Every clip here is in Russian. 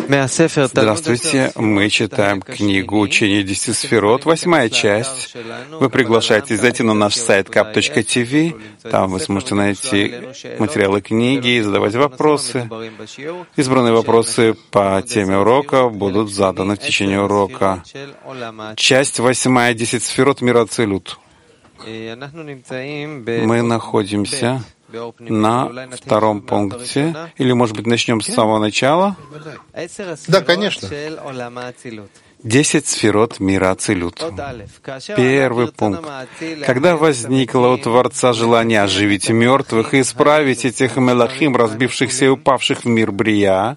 Здравствуйте, мы читаем книгу «Учение 10 сферот», 8 часть. Вы приглашаетесь зайти на наш сайт kap.tv. Там вы сможете найти материалы книги и задавать вопросы. Избранные вопросы по теме урока будут заданы в течение урока. Часть 8, 10 сферот мира Ацилут. Мы находимся на втором пункте. Или, может быть, начнем с самого начала? Да, конечно. 10 сферот мира Ацилут. Первый пункт. Когда возникло у Творца желание оживить мертвых и исправить этих мелахим, разбившихся и упавших в мир Брия,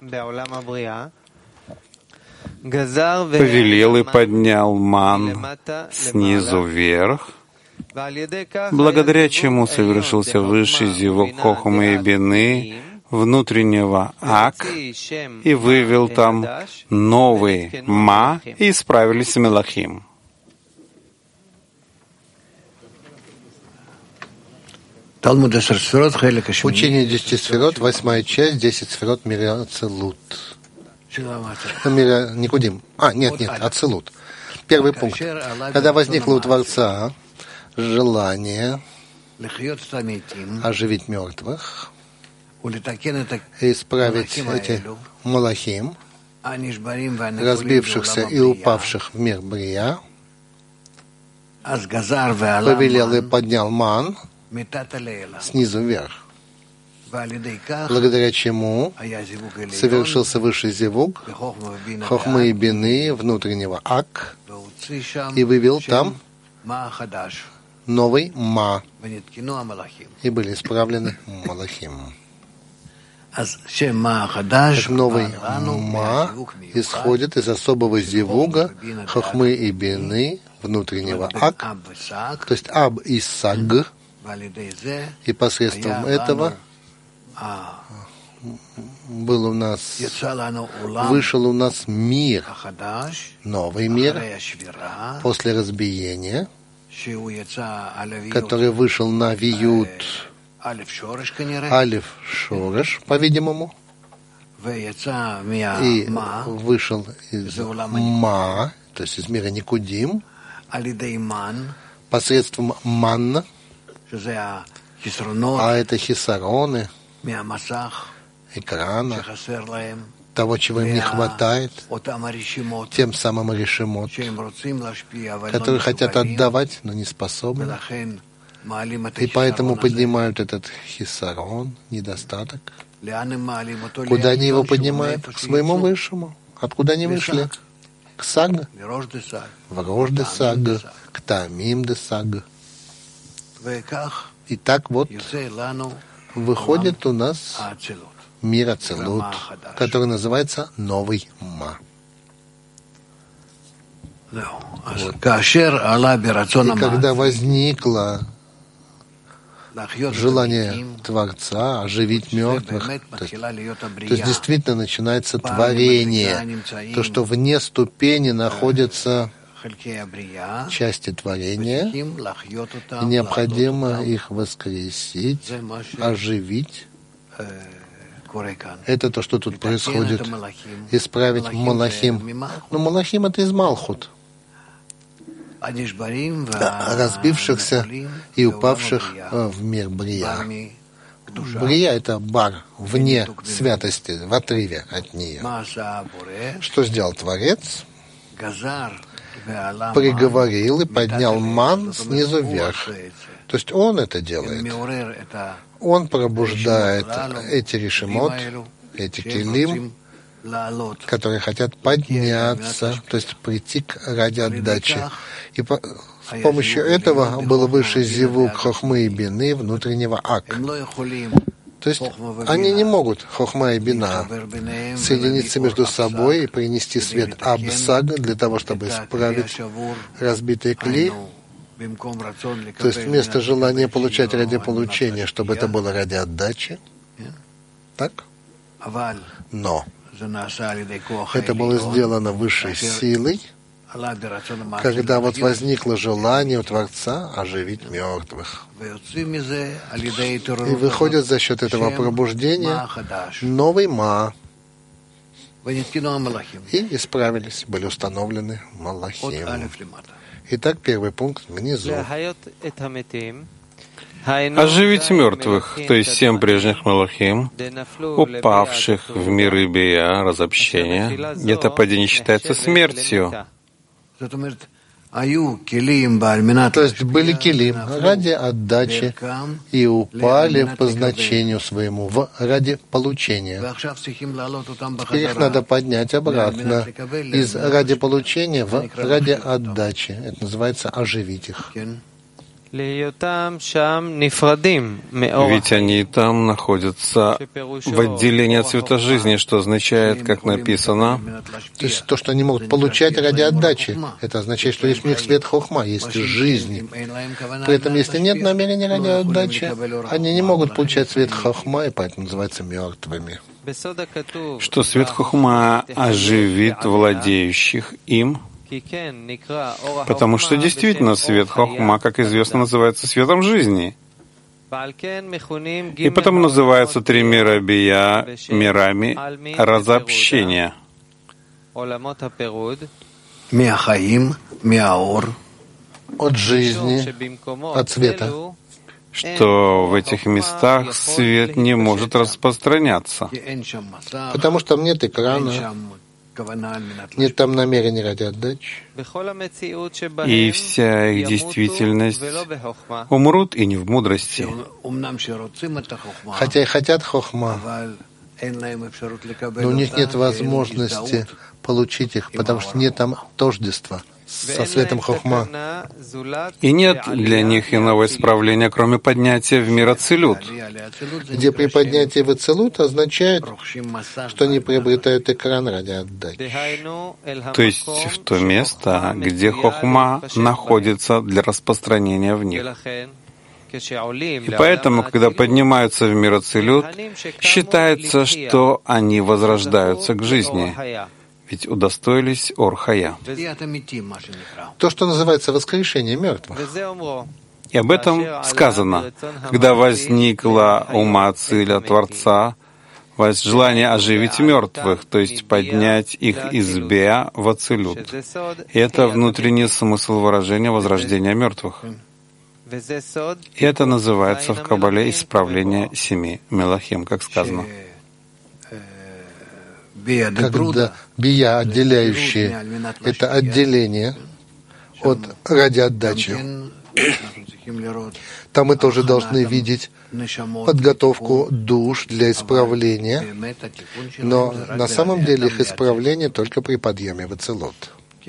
повелел и поднял ман снизу вверх, благодаря чему совершился высший зевок Хохмы и Бины, внутреннего Ак, и вывел там новый Ма, и исправились Мелахим. Учение 10 сферот, 8 часть, 10 сферот мира Ацилут. Мира Никудим. Нет, Ацилут. Первый пункт. Когда возникло у Творца желание оживить мертвых и исправить эти малахим, разбившихся и упавших в мир Брия, повелел и поднял ман снизу вверх, благодаря чему совершился высший зевук Хохмы и Бины, внутреннего Ак, и вывел там новый Ма, и были исправлены Малахим. Так новый Ма исходит из особого зевуга Хохмы и Бины, внутреннего Ак, то есть Аб и Саг, и посредством этого вышел у нас мир, новый мир, после разбиения, который вышел на Виют Алиф Шореш, по-видимому, и вышел из Ма, то есть из мира Никудим, посредством Манна, а это хисароны экрана, того, чего им не хватает, тем самым решимот, которые хотят отдавать, но не способны. И поэтому поднимают этот хисарон, недостаток. Куда они его поднимают? К своему высшему. Откуда они вышли? К Саг. В Рош де Саг, к Таамим де Саг. И так вот выходит у нас мир Ацилут, который называется Новый Ма. Вот. И когда возникло желание Творца оживить мертвых, то есть действительно начинается творение, то, что вне ступени находятся части творения, и необходимо их воскресить, оживить. Это то, что тут происходит. Исправить Малахим. Но Малахим — это из Малхут, разбившихся и упавших в мир Брия. Брия — это бар, вне святости, в отрыве от нее. Что сделал Творец? Приговорил и поднял ман снизу вверх. То есть он это делает. Он пробуждает эти решимот, эти келим, которые хотят подняться, то есть прийти ради отдачи. И с помощью этого был высший зевук Хохмы и Бины, внутреннего Ак. То есть они не могут, Хохма и Бина, соединиться между собой и принести свет Аб-Саг для того, чтобы исправить разбитые кли. То есть вместо желания получать ради получения, чтобы это было ради отдачи. Так? Но это было сделано высшей силой, когда вот возникло желание у Творца оживить мертвых. И выходит за счет этого пробуждения новый Ма, И исправились, были установлены Малахим. Итак, первый пункт внизу. Оживить мертвых, то есть 7 прежних Малахим, упавших в миры бия, разобщения. Это падение считается смертью. То есть были килим ради отдачи и упали по значению своему ради получения. Теперь их надо поднять обратно из ради получения в ради отдачи. Это называется оживить их. Ведь они там находятся в отделении от света жизни, что означает, как написано, то есть то, что они могут получать ради отдачи, это означает, что есть у них свет хохма, есть жизнь. При этом, если нет намерения ради отдачи, они не могут получать свет хохма, и поэтому называются мертвыми. Что свет хохма оживит владеющих им, потому что действительно свет хохма, как известно, называется светом жизни. И потому называются 3 мира бия мирами разобщения. От жизни, от света. Что в этих местах свет не может распространяться. Потому что там нет экрана, нет там намерения ради отдачи. И вся их действительность умрут и не в мудрости. Хотя и хотят хохма, но у них нет возможности получить их, потому что нет там тождества со светом хохма. И нет для них иного исправления, кроме поднятия в мир Ацилут. Где при поднятии в Ацилут означает, что они приобретают экран ради отдачи. То есть в то место, где хохма находится для распространения в них. И поэтому, когда поднимаются в мир Ацилут, считается, что они возрождаются к жизни. Ведь удостоились Ор-Хая. То, что называется воскрешение мертвых. И об этом сказано, когда возникла ума Ациля Творца, желание оживить мертвых, то есть поднять их из Беа в Ацилют. И это внутренний смысл выражения возрождения мертвых. И это называется в Кабале исправление 7 Мелахим, как сказано. Когда бия, отделяющие, это отделение от ради отдачи. Там мы тоже должны видеть подготовку душ для исправления, но на самом деле их исправление только при подъеме в Ацилут.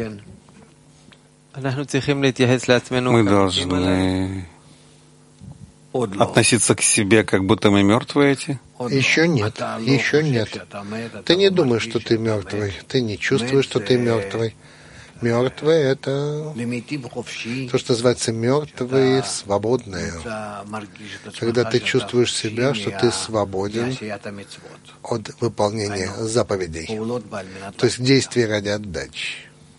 Мы должны относиться к себе, как будто мы мертвые эти? Еще нет, еще нет. Ты не думаешь, что ты мертвый, ты не чувствуешь, что ты мертвый. Мертвые — это то, что называется мертвые, свободные. Когда ты чувствуешь себя, что ты свободен от выполнения заповедей, то есть действий ради отдачи.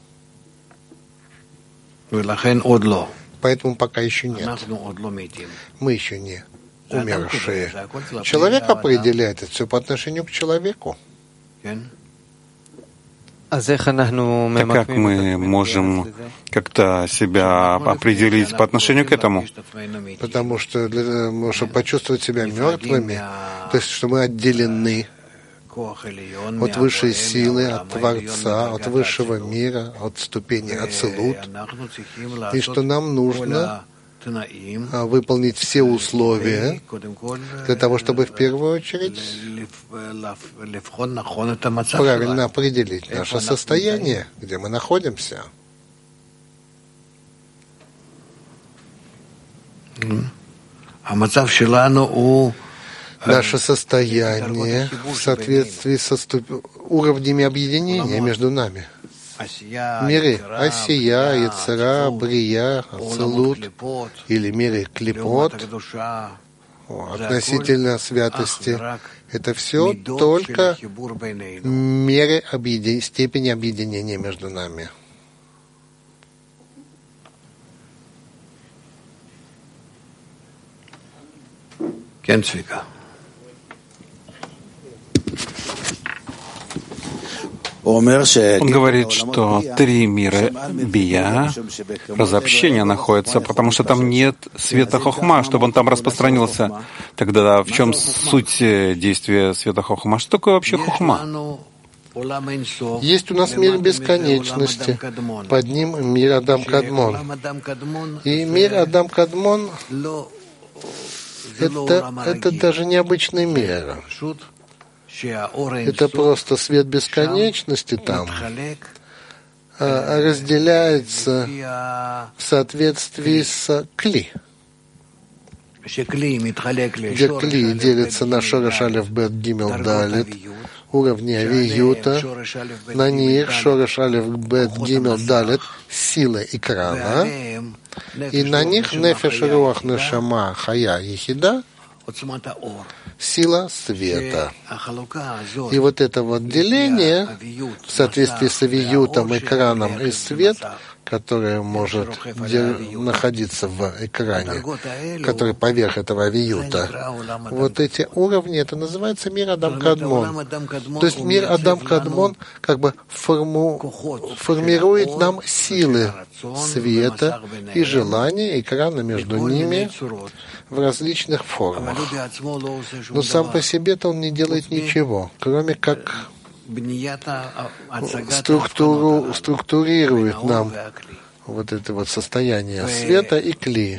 Поэтому пока еще нет. Мы еще не умершие. Человек определяет это все по отношению к человеку. Так как мы можем как-то себя определить по отношению к этому? Потому что, чтобы почувствовать себя мертвыми, то есть, что мы отделены от высшей силы, от Творца, от высшего мира, от ступени Ацилут, и что нам нужно выполнить все условия для того, чтобы в первую очередь правильно определить наше состояние, где мы находимся. Наше состояние в соответствии со уровнями объединения между нами. Миры Асия, Яцера, Брия, Ацилут или миры Клипот относительно святости. Это все только меры степени объединения между нами. Он говорит, что 3 мира бия, разобщения находятся, потому что там нет света хохма, чтобы он там распространился. Тогда в чем суть действия света хохма? Что такое вообще хохма? Есть у нас мир бесконечности, под ним мир Адам Кадмон. И мир Адам Кадмон — это даже необычный мир. Это просто свет бесконечности там разделяется в соответствии с кли, где кли делится на шореш алеф бет гимел далет, уровни авиюта, на них шореш алеф бет гимел далет, сила экрана, и на них нефеш руах нешама хая ехида, сила света. И вот это вот деление в соответствии с авиютом, экраном и свет, которое может находиться в экране, который поверх этого авиюта, вот эти уровни, это называется мир Адам Кадмон. То есть мир Адам Кадмон как бы формирует нам силы света и желания, экрана между ними в различных формах. Но сам по себе-то он не делает ничего, кроме как структурирует нам вот это вот состояние света и кли.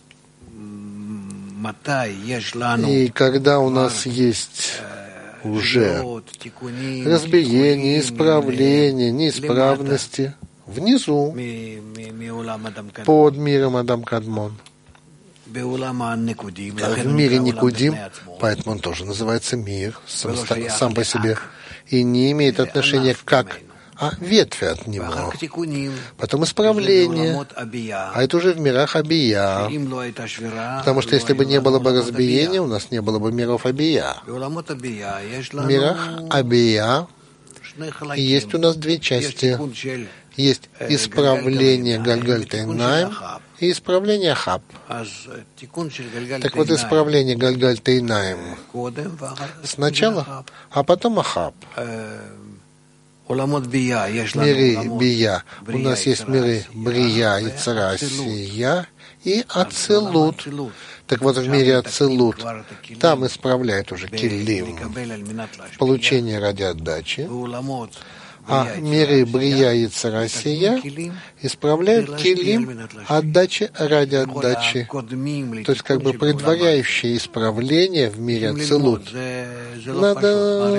И когда у нас есть уже разбиение, исправление, неисправности внизу, под миром Адам Кадмон, в мире Никудим, поэтому он тоже называется мир сам по себе, и не имеет отношения как ветви от него. Потом исправление, а это уже в мирах Абия, потому что если бы не было бы разбиения, у нас не было бы миров Абия. В мирах Абия есть у нас 2 части. Есть исправление Гальгаль-Тейнаим и исправление Хаб. Так вот, исправление Гальгаль-Тейнаим сначала, а потом Ахаб. Миры Бия. У нас есть миры Брия, Ицара, Сия и Ацилут. Так вот, в мире Ацилут там исправляют уже килим, получение ради отдачи. А миры Брия и Царасия исправляют килим отдачи ради отдачи. То есть как бы предваряющее исправление в мире Ацилут. Надо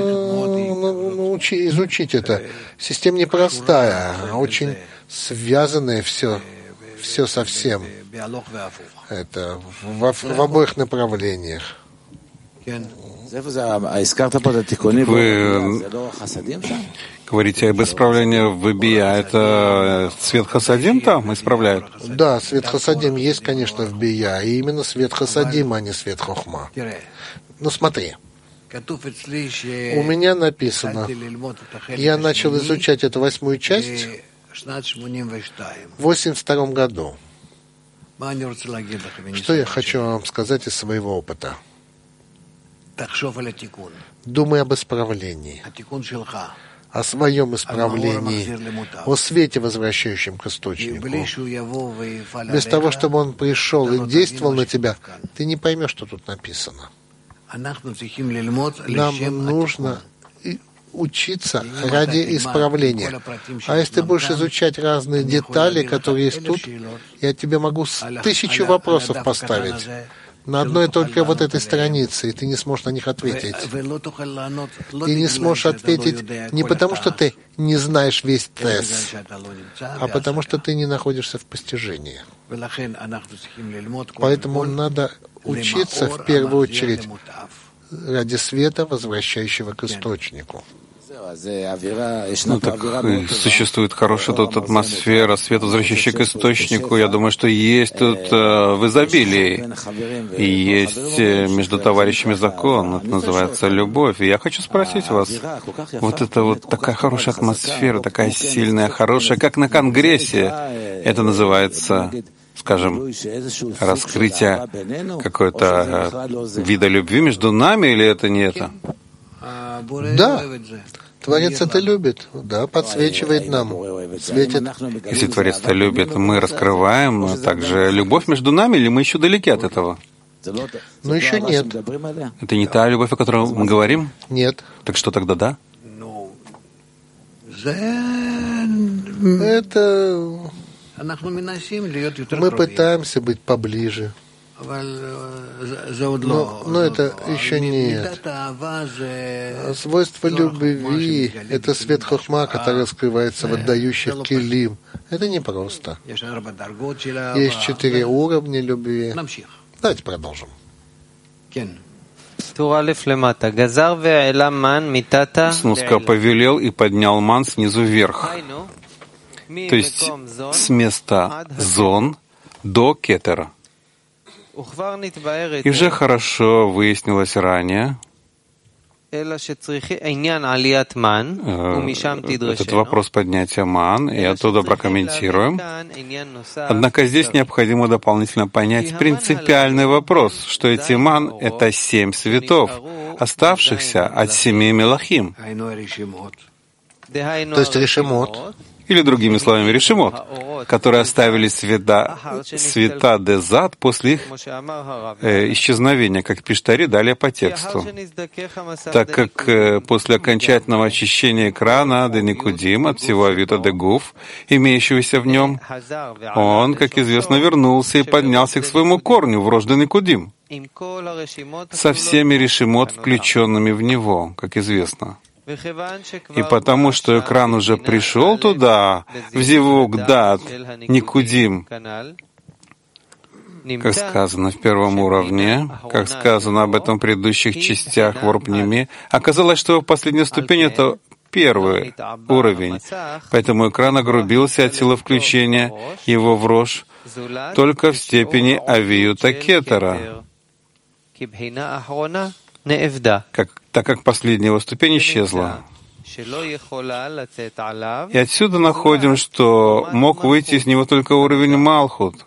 изучить это. Система непростая, а очень связанная все со всем. Это в обоих направлениях. Вы говорите об исправлении в Бия. Это свет Хасадим там исправляют? Да, свет Хасадим есть, конечно, в Бия. И именно свет Хасадим, а не свет Хохма. Ну смотри. У меня написано, я начал изучать эту 8-ю часть в 1982 году. Что я хочу вам сказать из своего опыта? Думай об исправлении, о своем исправлении, о свете, возвращающем к источнику. Без того, чтобы он пришел и действовал на тебя, ты не поймешь, что тут написано. Нам нужно учиться ради исправления. А если ты будешь изучать разные детали, которые есть тут, я тебе могу 1000 вопросов поставить на одной только вот этой странице, и ты не сможешь на них ответить. И не сможешь ответить не потому, что ты не знаешь весь тест, а потому, что ты не находишься в постижении. Поэтому надо учиться в первую очередь ради света, возвращающего к источнику. Ну так существует хорошая тут атмосфера, свет, возвращающий к источнику. Я думаю, что есть тут в изобилии. И есть между товарищами закон. Это называется любовь. И я хочу спросить вас, вот это вот такая хорошая атмосфера, такая сильная, хорошая, как на Конгрессе. Это называется, скажем, раскрытие какой-то вида любви между нами, или это не это? Да. Творец это любит, да, подсвечивает нам, светит. Если Творец это любит, мы раскрываем также любовь между нами, или мы еще далеки от этого? Но еще нет. Это не та любовь, о которой мы говорим? Нет. Так что тогда да? Это мы пытаемся быть поближе. Но это еще нет. Свойство любви — это свет хохма, который раскрывается в отдающих келим. Это непросто. Есть 4 уровня любви. Давайте продолжим. Сноска повелел и поднял ман снизу вверх. То есть с места зон до кетера. И уже хорошо выяснилось ранее, этот вопрос поднятия ман, и оттуда прокомментируем. Однако здесь необходимо дополнительно понять принципиальный вопрос, что эти ман — это 7 светов, оставшихся от 7 мелахим. То есть решемот. Или, другими словами, решимот, которые оставили света дезад после их исчезновения, как пишет Ари далее по тексту. Так как после окончательного очищения экрана Деникудим от всего Авита Дегуф, имеющегося в нем, он, как известно, вернулся и поднялся к своему корню в рожь Деникудим, со всеми решимот, включенными в него, как известно. И потому что экран уже пришел туда, в зивук дат, никудим, как сказано в первом уровне, как сказано об этом в предыдущих частях в Орпниме, оказалось, что последняя ступень — это первый уровень. Поэтому экран огрубился от силы включения его в рожь только в степени авиюта кетера, так как последняя его ступень исчезла. И отсюда находим, что мог выйти из него только уровень Малхут.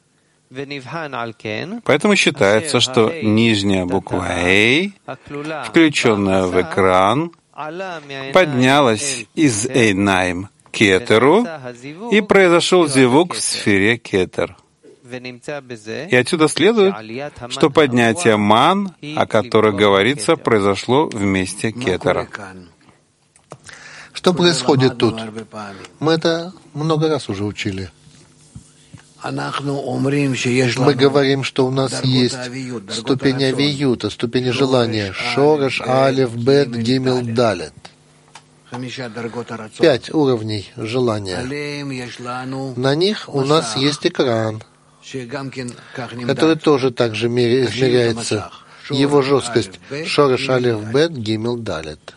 Поэтому считается, что нижняя буква «Эй», включенная в экран, поднялась из «Эйнайм» к кетеру, и произошел зивук в сфере кетер. И отсюда следует, что поднятие ман, о которых говорится, произошло в месте кетера. Что происходит тут? Мы это много раз уже учили. Мы говорим, что у нас есть ступень авиюта, ступень желания, шораш, алеф, бет, гимел, далет. 5 уровней желания. На них у нас есть экран, который тоже так же измеряется. Его жесткость шораш, алеф, бет, гимел, далет.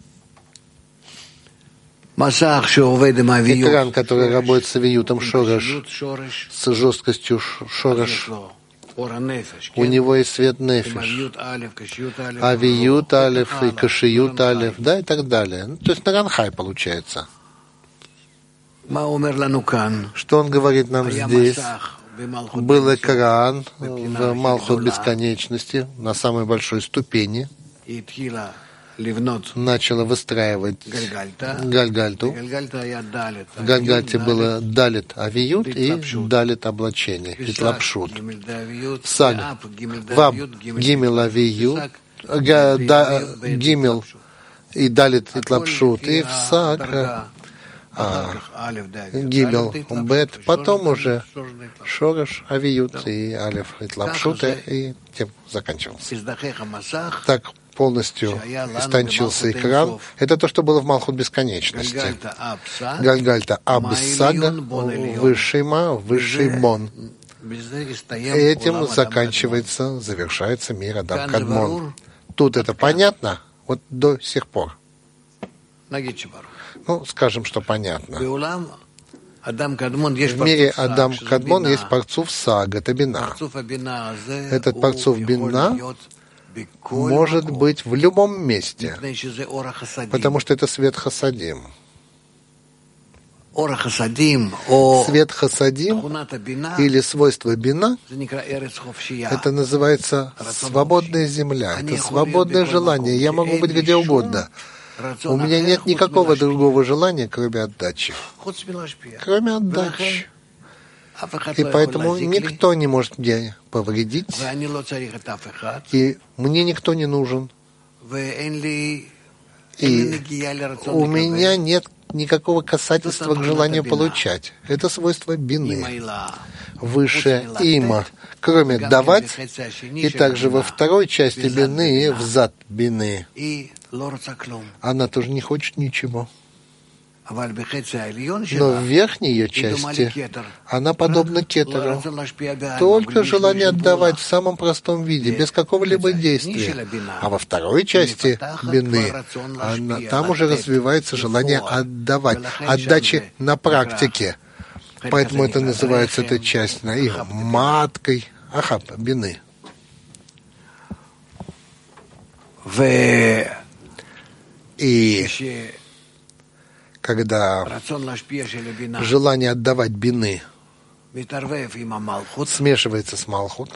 Экран, который работает с авиютом шораш, с жесткостью шораш, у него есть свет нефиш, авиют алеф и кашиют алеф, да, и так далее. То есть наранхай получается. Что он говорит нам здесь? Был экран в Малхут бесконечности, на самой большой ступени, начала выстраивать Гальгальту. В Гальгальте было далит авиют и далит облачение, итлапшут. Саг, ваб, гимел авиют, гимел и далит итлапшут, и в саг гимел бет, потом уже шораш авиют и алеф итлапшут, и тем заканчивался. Так полностью истончился экран. Это то, что было в Малхут бесконечности. Гальгальта Абсага, высший ма, высший бон. Этим заканчивается, завершается мир Адам Кадмон. Тут это понятно? Вот до сих пор. Ну, скажем, что понятно. В мире Адам Кадмон есть парцуф Сага, это бина. Этот парцуф бина может быть в любом месте, потому что это свет хасадим. Свет хасадим или свойство бина — это называется свободная земля, это свободное желание. Я могу быть где угодно. У меня нет никакого другого желания, кроме отдачи. Кроме отдачи. И поэтому никто не может мне повредить, и мне никто не нужен. И у меня нет никакого касательства к желанию получать. Это свойство бины. Высшее има, кроме давать, и также во второй части бины, взад бины, она тоже не хочет ничего. Но в верхней ее части она подобна кетеру. Только желание отдавать в самом простом виде, без какого-либо действия. А во второй части бины там уже развивается желание отдавать, отдачи на практике. Поэтому это называется эта часть их маткой бины. И когда желание отдавать бины смешивается с малхут,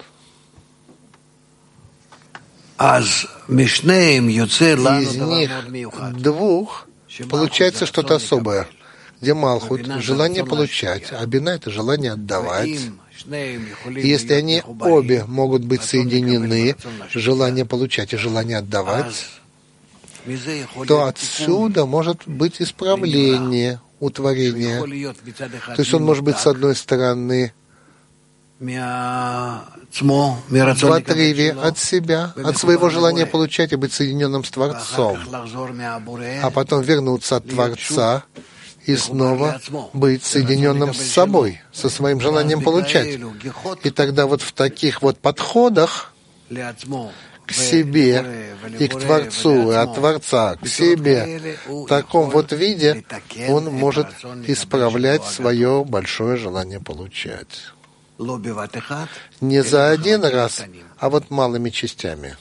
из них двух получается что-то особое, где малхут — желание получать, а бина — это желание отдавать. И если они обе могут быть соединены, желание получать и желание отдавать, то отсюда может быть исправление, утворение. То есть он может быть, с одной стороны, в отрыве от себя, от своего желания получать и быть соединенным с Творцом, а потом вернуться от Творца и снова быть соединенным с собой, со своим желанием получать. И тогда вот в таких вот подходах к себе и к Творцу, и от Творца к себе, в таком вот виде он может исправлять свое большое желание получать. Не за один раз, а вот малыми частями.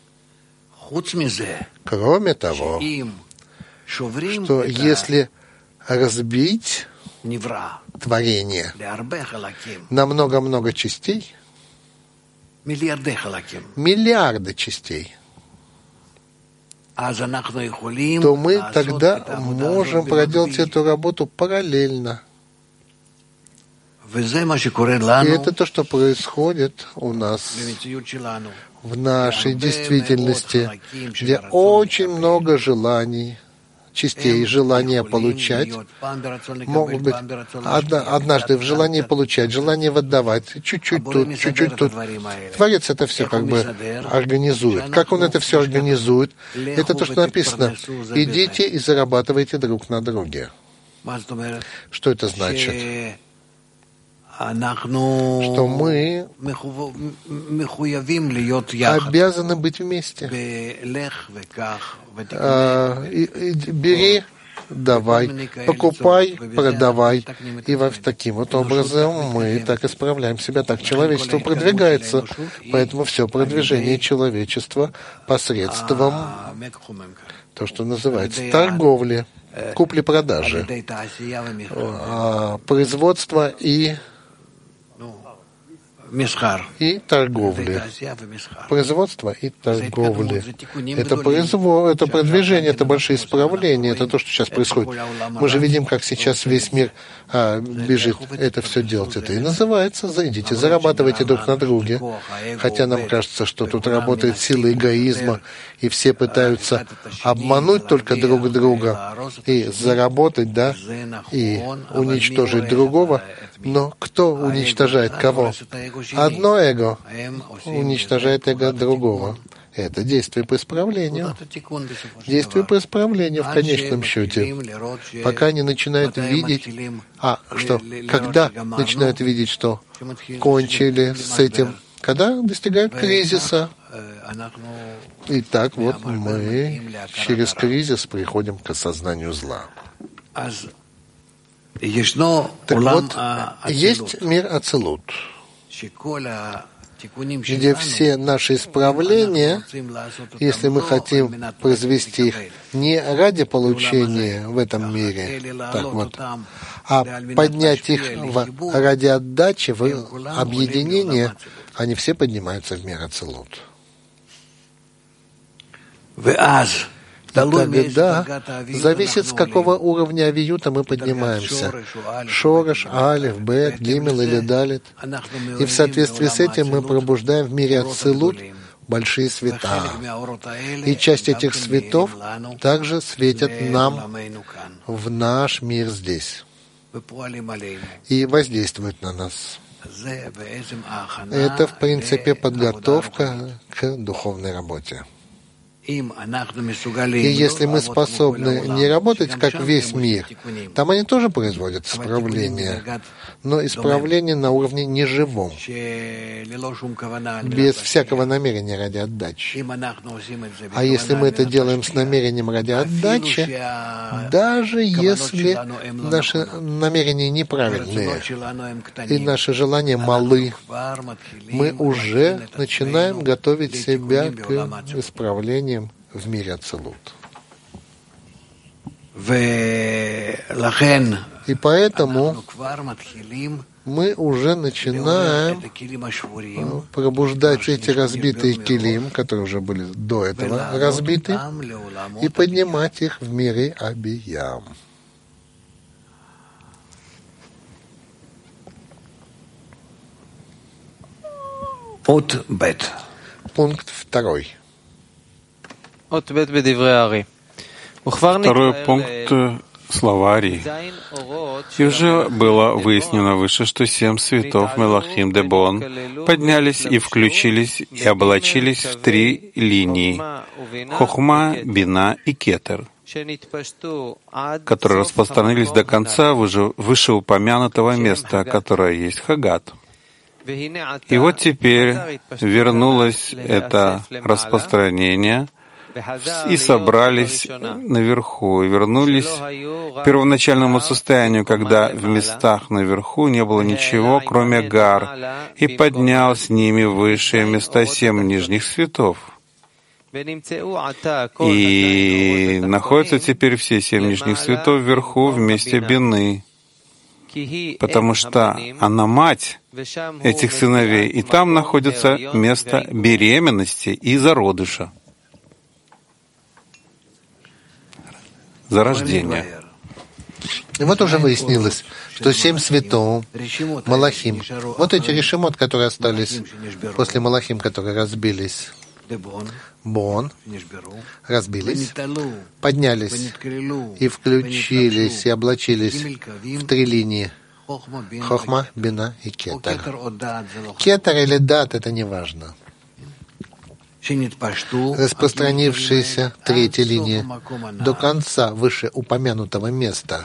Кроме того, что если разбить творение на много-много частей, миллиарды частей, то мы тогда можем проделать эту работу параллельно. И это то, что происходит у нас в нашей действительности, где очень много желаний, частей желания получать, могут быть однажды в желании получать, желание отдавать, чуть-чуть тут, чуть-чуть тут. Творец это все как бы организует. Как он это все организует? Это то, что написано. Идите и зарабатывайте друг на друге. Что это значит? Что мы обязаны быть вместе. Бери, давай, покупай, продавай. И таким вот образом мы так исправляем себя, так человечество продвигается. Поэтому все продвижение человечества посредством то, что называется торговли, купли-продажи, производства и торговли. Производство и торговли. Это продвижение, это большие исправления, это то, что сейчас происходит. Мы же видим, как сейчас весь мир бежит это все делать. Это и называется «зайдите, зарабатывайте друг на друге». Хотя нам кажется, что тут работает сила эгоизма, и все пытаются обмануть только друг друга и заработать, да, и уничтожить другого. Но кто уничтожает кого? Одно эго уничтожает эго другого. Это действие по исправлению. Действие по исправлению в конечном счете. Пока они начинают видеть, когда начинают видеть, что кончили с этим, когда достигают кризиса. И так вот мы через кризис приходим к осознанию зла. Так вот, есть мир Ацилут, где все наши исправления, если мы хотим произвести их не ради получения в этом мире, так вот, а поднять их ради отдачи, в объединение, они все поднимаются в мир Ацилут. Тогда зависит, с какого уровня авиюта мы поднимаемся. Шорош, алиф, бет, гимел или далит. И в соответствии с этим мы пробуждаем в мире ацилут большие света. И часть этих светов также светят нам в наш мир здесь и воздействуют на нас. Это, в принципе, подготовка к духовной работе. И если мы способны не работать, как весь мир, там они тоже производят исправления, но исправления на уровне неживом, без всякого намерения ради отдачи. А если мы это делаем с намерением ради отдачи, даже если наши намерения неправильные и наши желания малы, мы уже начинаем готовить себя к исправлению в мире ацилут. И поэтому мы уже начинаем пробуждать эти разбитые килим, которые уже были до этого разбиты, и поднимать их в мире абиям. Пункт 2. Второй пункт слова Ари. И уже было выяснено выше, что 7 светов Мелахим Дебон поднялись и включились и облачились в 3 линии — Хохма, Бина и Кетер, которые распространились до конца вышеупомянутого места, которое есть Хагат. И вот теперь вернулось это распространение, и собрались наверху, и вернулись к первоначальному состоянию, когда в местах наверху не было ничего, кроме гар, и поднял с ними высшие места 7 нижних светов. И находятся теперь все 7 нижних светов вверху вместе Бины, потому что она мать этих сыновей, и там находится место беременности и зародыша. Зарождение. И вот уже выяснилось, что 7 светов, Малахим, вот эти решимот, которые остались после Малахим, которые разбились, Бон, разбились, поднялись и включились, и облачились в 3 линии — Хохма, Бина и Кетер. Кетер или Дат — это не важно. Распространившаяся 3-я линия до конца вышеупомянутого места.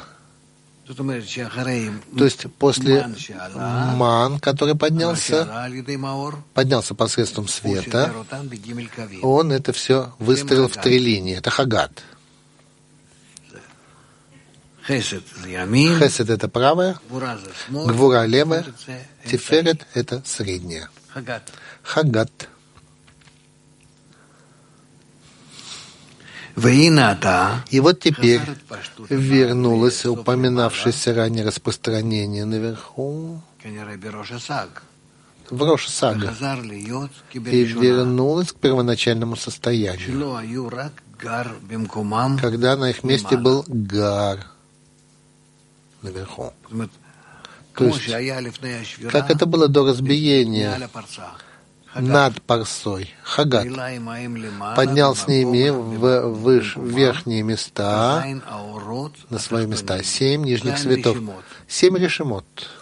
То есть после ман, который поднялся посредством света, он это все выстроил в 3 линии. Это Хагат. Хесед — это правая, Гвура — левая, Тиферет — это средняя. Хагат. И вот теперь вернулось упоминавшееся ранее распространение наверху в Рош Сага и вернулось к первоначальному состоянию, когда на их месте был Гар наверху. То есть, как это было до разбиения, над парсой, Хагат, поднял с ними в верхние места, на свои места, 7 нижних светов, 7 решимот.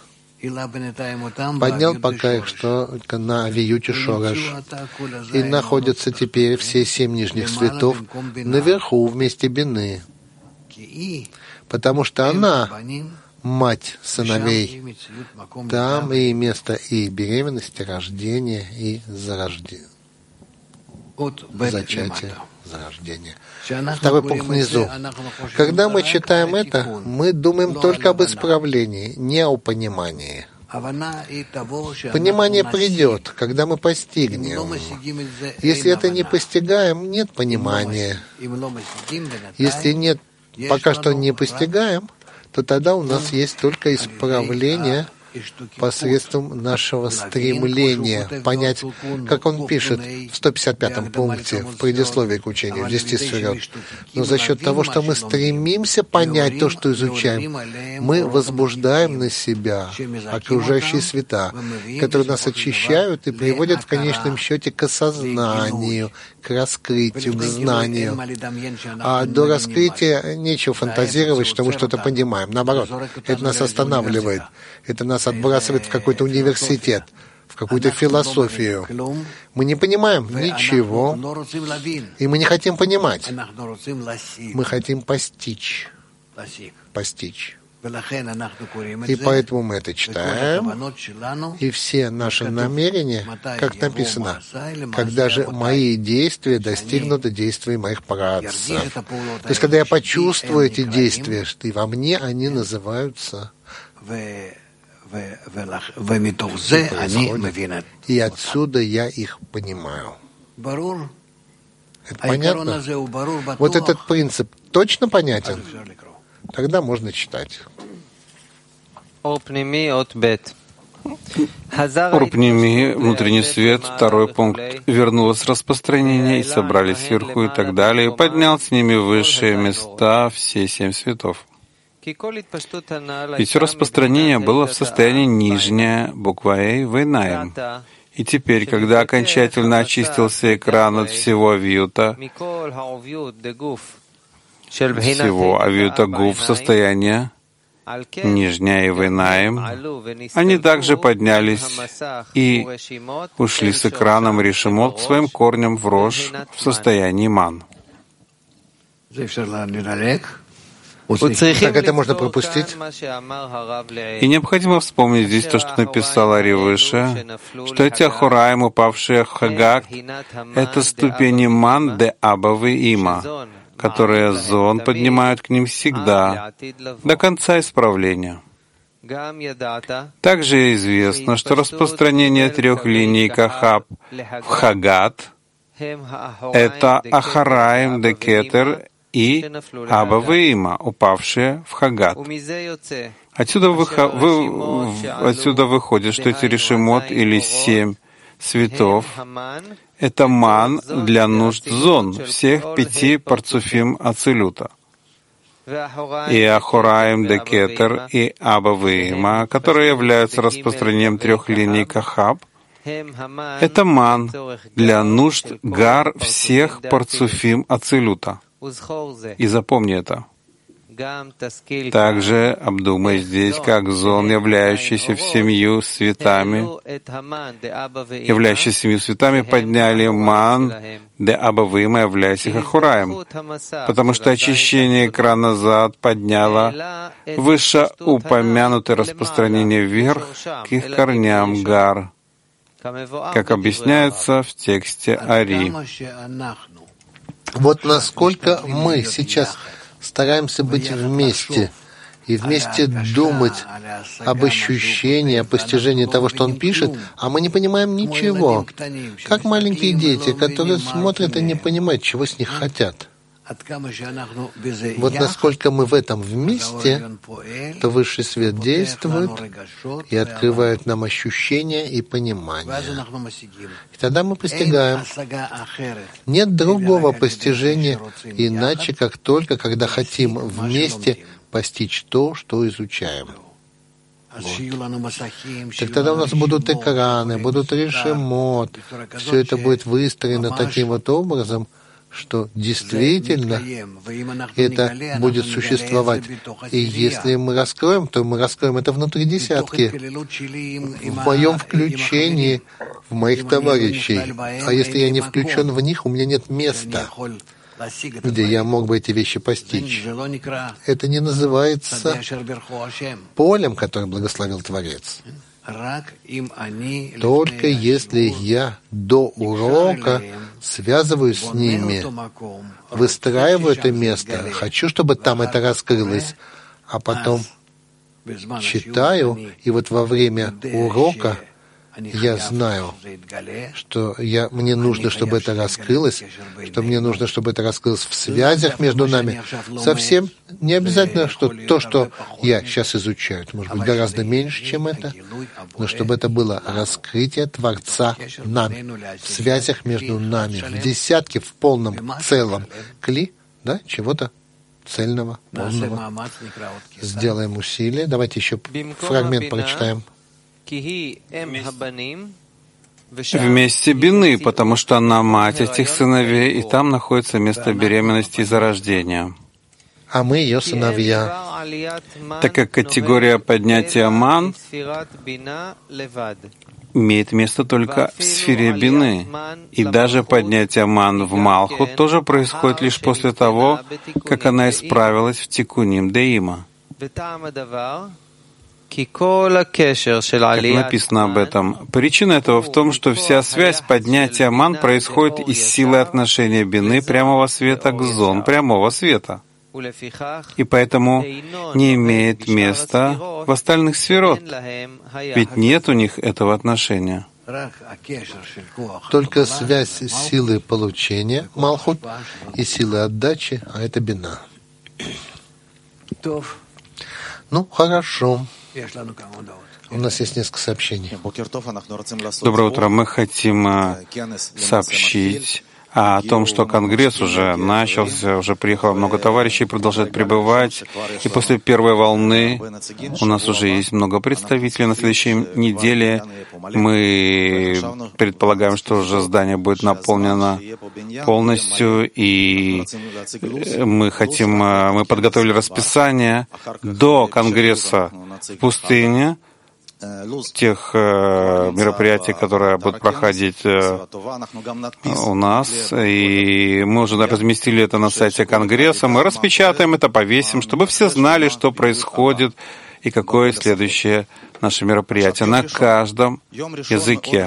Поднял пока их что на авиюте Шораш. И находятся теперь все 7 нижних светов наверху вместе Бины, потому что она мать сыновей. Там и место и беременности, рождения, и зарождения. Зачатия, зарождения. Второй пункт внизу. Когда мы читаем это, мы думаем только об исправлении, не о понимании. Понимание придет, когда мы постигнем. Если это не постигаем, нет понимания. Если нет, пока что не постигаем, то тогда у нас есть только исправление посредством нашего стремления понять, как он пишет в 155-м пункте, в предисловии к учению, в 10 сферот. Но за счет того, что мы стремимся понять то, что изучаем, мы возбуждаем на себя окружающие света, которые нас очищают и приводят в конечном счете к осознанию, к раскрытию, к знанию. А до раскрытия нечего фантазировать, что мы что-то понимаем. Наоборот, это нас останавливает, это нас отбрасывает в какой-то университет, в какую-то философию. Мы не понимаем ничего, и мы не хотим понимать. Мы хотим постичь. И поэтому мы это читаем, и все наши намерения, как написано, когда же мои действия достигнут действий моих праотцов. То есть, когда я почувствую эти действия, что и во мне они называются, и отсюда я их понимаю. Это понятно? Вот этот принцип точно понятен? Тогда можно читать. Урпними, внутренний свет, второй пункт. Вернулось распространение, и собрались сверху и так далее, и поднял с ними высшие места все 7 светов. Ведь все распространение было в состоянии нижнее, буква «Эй», «Вейнаем». И теперь, когда окончательно очистился экран от всего вьюта, всего авиута гуф состояния нижняя и вейнаем, они также поднялись и ушли с экраном решимот к своим корням в рожь в состоянии ман. Так это можно пропустить. И необходимо вспомнить здесь то, что написал Ари выше, что эти Ахураим, упавшие в Хагак, это ступени ман де Абавы Има, которые зон поднимают к ним всегда, до конца исправления. Также известно, что распространение 3 линий Кахаб в Хагат — это Ахараим де Кетер и Абавы Има, упавшие в Хагат. Отсюда выходит, что эти решимот или 7 цветов — это ман для нужд зон всех 5 парцуфим Ацилюта. И Ахураим де Кетер и Абавы Има, которые являются распространением 3 линий Кахаб, это ман для нужд гар всех парцуфим Ацилюта. И запомни это. Также обдумай здесь, как зон, являющийся 7 цветами, подняли ман де Абавыма, являясь их Ахураем, потому что очищение экрана назад подняло вышеупомянутое распространение вверх к их корням гар, как объясняется в тексте Ари. Вот насколько мы сейчас стараемся быть вместе и вместе думать об ощущении, о постижении того, что он пишет, а мы не понимаем ничего. Как маленькие дети, которые смотрят и не понимают, чего с них хотят. Вот насколько мы в этом вместе, то высший свет действует и открывает нам ощущения и понимание. И тогда мы постигаем. Нет другого постижения, иначе как только, когда хотим вместе постичь то, что изучаем. Вот. Так тогда у нас будут экраны, будут решимот, все это будет выстроено таким вот образом, что действительно это будет существовать. И если мы раскроем, то мы раскроем это внутри десятки, в моем включении, в моих товарищей. А если я не включен в них, у меня нет места, где я мог бы эти вещи постичь. Это не называется полем, которое благословил Творец. Только если я до урока связываюсь с ними, выстраиваю это место, хочу, чтобы там это раскрылось, а потом читаю, и вот во время урока я знаю, что мне нужно, чтобы это раскрылось, что мне нужно, чтобы это раскрылось в связях между нами. Совсем не обязательно, что то, что я сейчас изучаю, это может быть гораздо меньше, чем это, но чтобы это было раскрытие Творца нами, в связях между нами, в десятке, в полном, целом кли, да, чего-то цельного, полного. Сделаем усилие. Давайте еще фрагмент прочитаем. Вместе Бины, потому что она мать этих сыновей, и там находится место беременности и зарождения. А мы ее сыновья. Так как категория поднятия Ман имеет место только в сфере Бины, и даже поднятие Ман в Малху тоже происходит лишь после того, как она исправилась в Тикуним Деима. Как написано об этом, причина этого в том, что вся связь поднятия Ман происходит из силы отношения Бины прямого света к зон прямого света, и поэтому не имеет места в остальных сферот, ведь нет у них этого отношения. Только связь силы получения, Малхут, и силы отдачи, а это Бина. Ну, хорошо. У нас есть несколько сообщений. Доброе утро. Мы хотим сообщить о том, что Конгресс уже начался, уже приехало много товарищей, продолжает прибывать. И после первой волны у нас уже есть много представителей. На следующей неделе мы предполагаем, что уже здание будет наполнено полностью, и мы подготовили расписание до Конгресса в пустыне, тех мероприятий, которые будут проходить у нас. И мы уже разместили это на сайте Конгресса. Мы распечатаем это, повесим, чтобы все знали, что происходит и какое следующее наше мероприятие на каждом языке.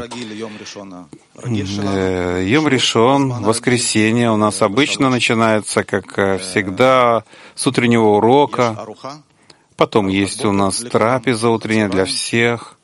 Йом Ришон, воскресенье у нас обычно начинается, как всегда, с утреннего урока. Потом есть у нас трапеза утренняя для всех.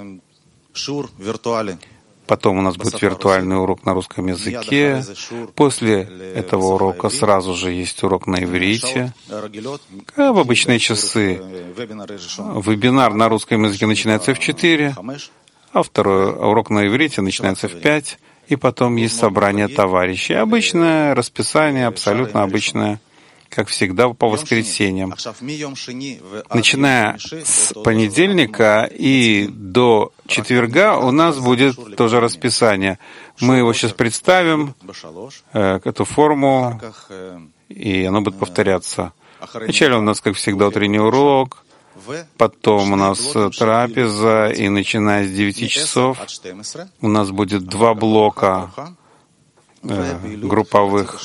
Потом у нас будет виртуальный урок на русском языке. После этого урока сразу же есть урок на иврите. В обычные часы вебинар на русском языке начинается в 4, а второй урок на иврите начинается в 5. И потом есть собрание товарищей. Обычное расписание, абсолютно обычное, как всегда, по воскресеньям. Начиная с понедельника и до четверга у нас будет тоже расписание. Мы его сейчас представим, эту форму, и оно будет повторяться. Вначале у нас, как всегда, утренний урок, потом у нас трапеза, и начиная с 9 часов у нас будет 2 блока групповых,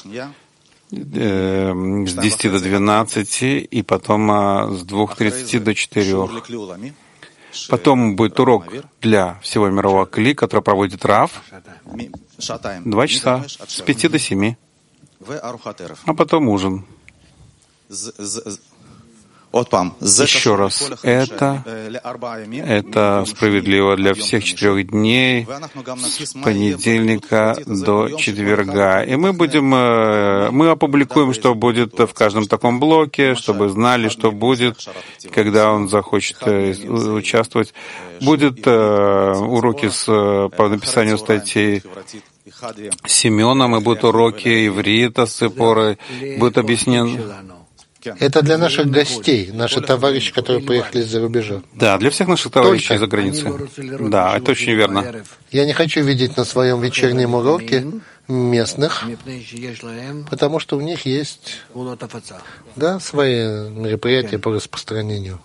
с 10 до 12, и потом с 2:30 до 4. Потом будет урок для всего мирового кли, который проводит Рав, 2 часа, с 5 до 7. А потом ужин. Еще раз, это справедливо для всех 4 дней, с понедельника до четверга. И мы опубликуем, что будет в каждом таком блоке, чтобы знали, что будет, когда он захочет участвовать. Будут уроки по написанию статей с Семеном, и будут уроки иврита с Ципорой, будет объяснен. Это для наших гостей, наши товарищи, которые приехали из-за рубежа. Да, для всех наших товарищей из-за границы. Да, это очень верно. Я не хочу видеть на своем вечернем уроке местных, потому что у них есть, да, свои мероприятия по распространению.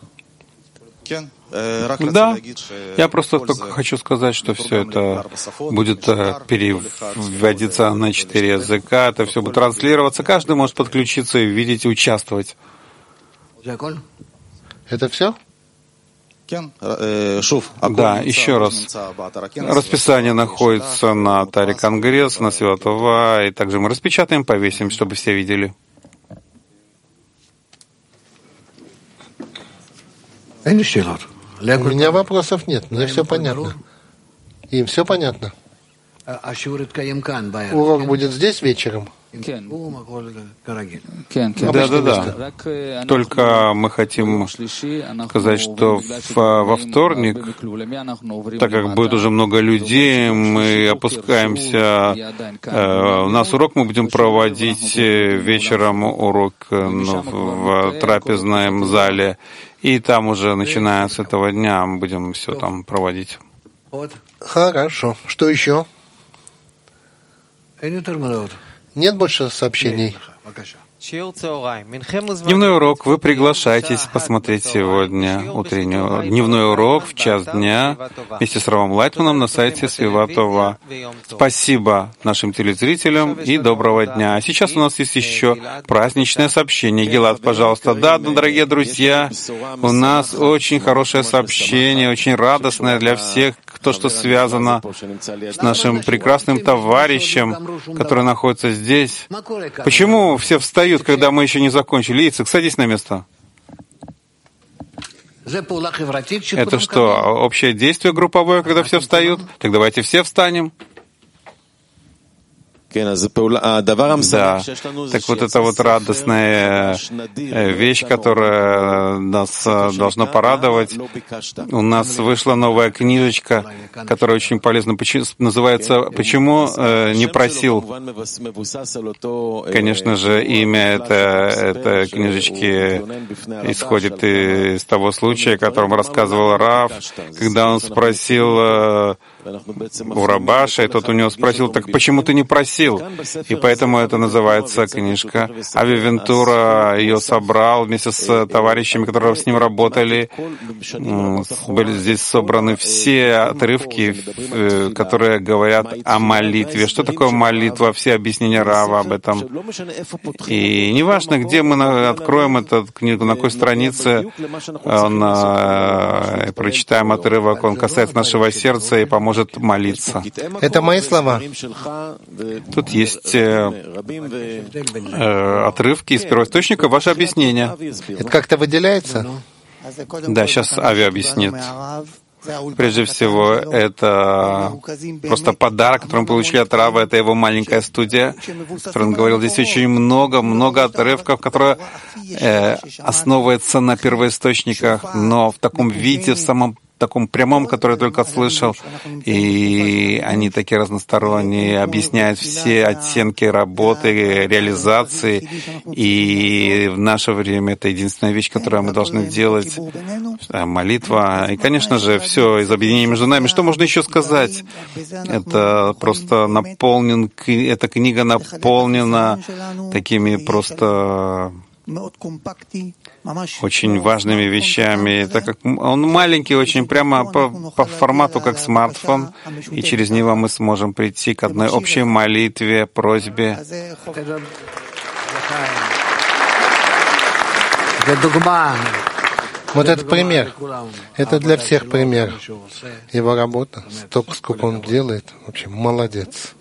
Да, я просто только хочу сказать, что все это будет переводиться на 4 языка, это все будет транслироваться, каждый может подключиться и видеть и участвовать. Это все? Да, еще раз. Расписание находится на Таре Конгресса, на Святого, и также мы распечатаем, повесим, чтобы все видели. У меня вопросов нет, мне все понятно. Им все понятно? Урок будет здесь вечером? Да. Только мы хотим сказать, что во вторник, так как будет уже много людей, мы опускаемся. У нас урок мы будем проводить вечером, урок в трапезном зале. И там уже, начиная с этого дня, мы будем все там проводить. Хорошо. Что еще? Нет больше сообщений? Дневной урок. Вы приглашаетесь посмотреть сегодня дневной урок в час дня вместе с Равом Лайтманом на сайте Свиватова. Спасибо нашим телезрителям и доброго дня. А сейчас у нас есть еще праздничное сообщение. Гилад, пожалуйста. Да, дорогие друзья, у нас очень хорошее сообщение, очень радостное для всех, то, что связано с нашим прекрасным товарищем, который находится здесь. Почему все встают, когда мы еще не закончили? Ицек, садись на место. Это что, общее действие групповое, когда все встают? Так давайте все встанем. Да, так вот это вот радостная вещь, которая нас должна порадовать. У нас вышла новая книжечка, которая очень полезна. Называется «Почему не просил?». Конечно же, имя этой книжечки исходит из того случая, о котором рассказывал Рав, когда он спросил у Рабаша, и тот у него спросил: так почему ты не просил? И поэтому это называется книжка. Ави Вентура ее собрал вместе с товарищами, которые с ним работали. Были здесь собраны все отрывки, которые говорят о молитве. Что такое молитва? Все объяснения Рава об этом. И неважно, где мы откроем эту книгу, на какой странице прочитаем отрывок, он касается нашего сердца и поможет молиться. Это мои слова. Тут есть отрывки из первоисточника, ваше объяснение. Это как-то выделяется? Да, сейчас Ави объяснит. Прежде всего, это просто подарок, который мы получили от Рава. Это его маленькая студия, о которой он говорил. Здесь очень много отрывков, которые основываются на первоисточниках, но в таком виде, в самом таком прямом, который я только слышал, и они такие разносторонние, объясняют все оттенки работы, реализации, и в наше время это единственная вещь, которую мы должны делать, молитва. И, конечно же, все из объединения между нами. Что можно еще сказать? Это просто эта книга наполнена такими просто очень важными вещами, так как он маленький, очень прямо по формату, как смартфон, и через него мы сможем прийти к одной общей молитве, просьбе. Вот этот пример. Это для всех пример. Его работа, столько, сколько он делает, вообще молодец.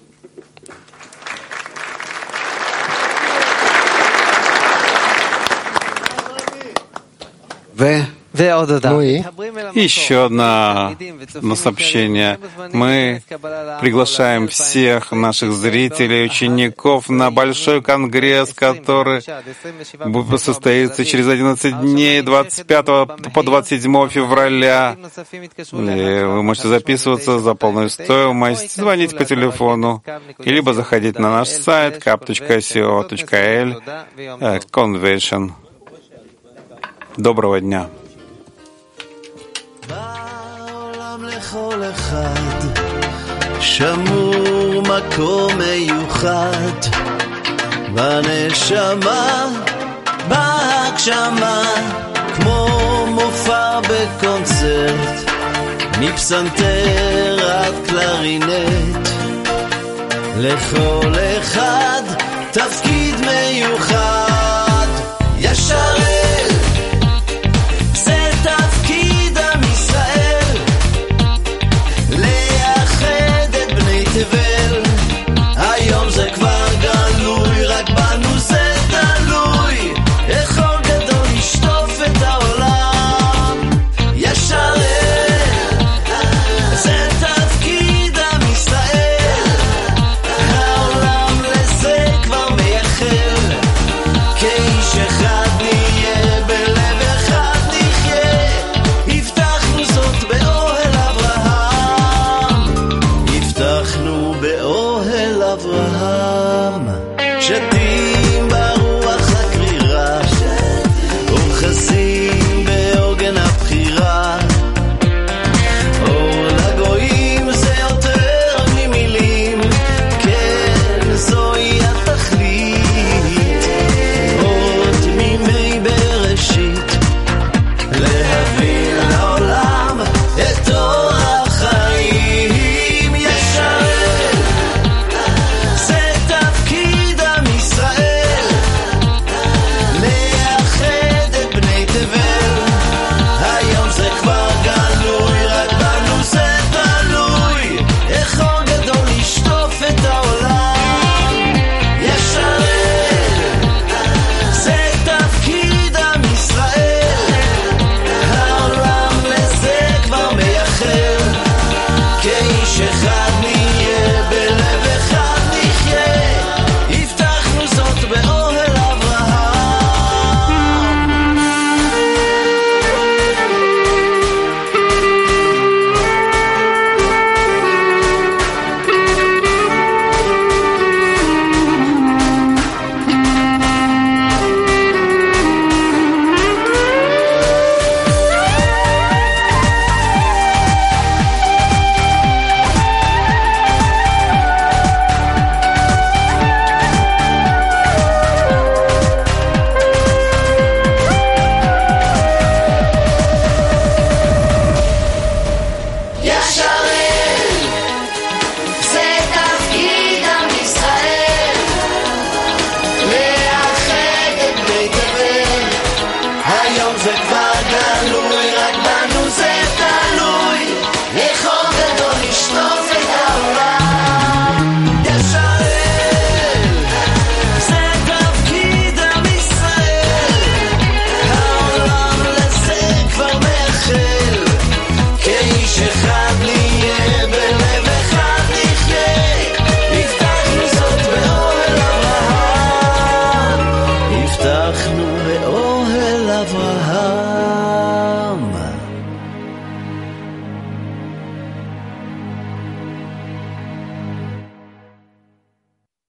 Ну и еще одно сообщение. Мы приглашаем всех наших зрителей, учеников на большой конгресс, который состоится через 11 дней, 25 по 27 февраля. И вы можете записываться за полную стоимость, звонить по телефону, либо заходить на наш сайт kap.co.il Convention. Доброго дня. לכל אחד שמור מקום מיוחד בנשמה, בהגשמה, כמו מופע בקונצרט, מפסנתר עד קלרינט. לכל אחד תפקיד מיוחד, ישרת זה תפקיד עם ישראל, לייחד את בני תבל. היום זה כבר גלוי, רק בנו זה תלוי, יכול גדול לשטוף את העולם. ישרת זה תפקיד זה כבר